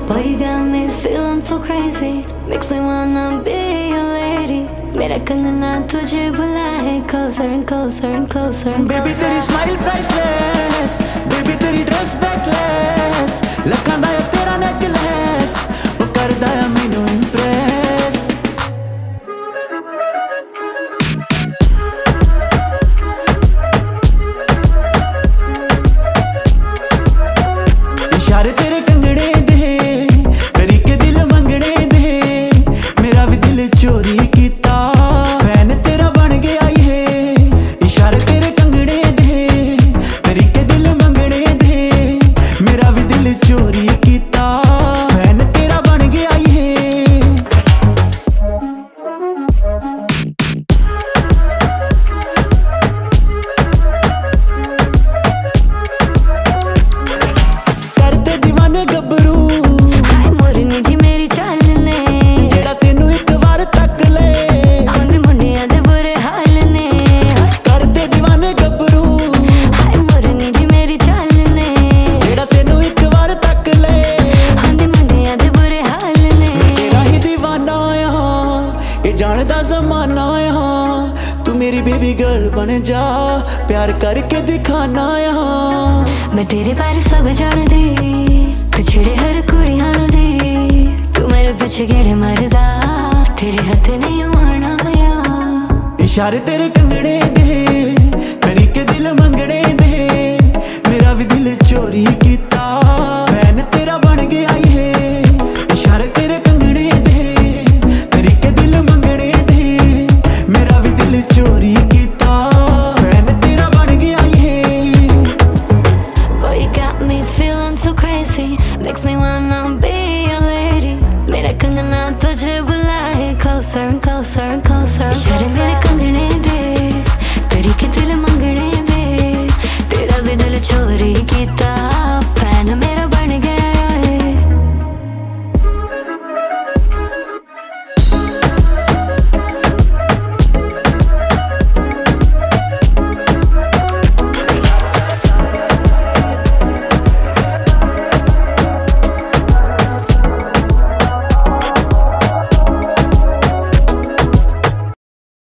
Boy, you got me feeling so crazy. Makes me wanna be your lady. मेरा कंगना तुझे बुलाए closer and closer and closer and Baby तेरी smile priceless, baby तेरी dress backless, लखां दा तेरा necklace, वो करदा है मैनू impress. इशारे तेरे कंगने दे, तरीके दिल मंगने दे, मेरा भी दिल चोरी कीता, फैन तेरा बन गया ये. इशारे तेरे कंगने दे, तरीके दिल मंगने दे, मेरा भी दिल चोरी कीता, फैन तेरा बन गया ये. करते दीवाने गबरू हाय मोरनी जी मेरी चाल ने जेड़ा तेनू एक बार तक ले, होंदे मुंडियां दे बुरे हाल ने. करते दीवाने गबरू हाय मोरनी जी मेरी चाल ने जेड़ा तेनू एक बार तक ले, होंदे मुंडियां दे बुरे हाल ने. तेरा ही दीवाना यहाँ, ये जानदा जमाना यहाँ, तू मेरी बेबी गर्ल बन जा, प्यार करके दिखाना यहाँ. मैं तेरे बारे सब जानदी, तू छेड़े हर कुड़ियां नूं दी, तू मेरे पीछे गेड़े मारदा, तेरे हथ नहीं आना या. इशारे तेरे कंगने दे, तरीके दिल मंगने दे, मेरा भी दिल चोरी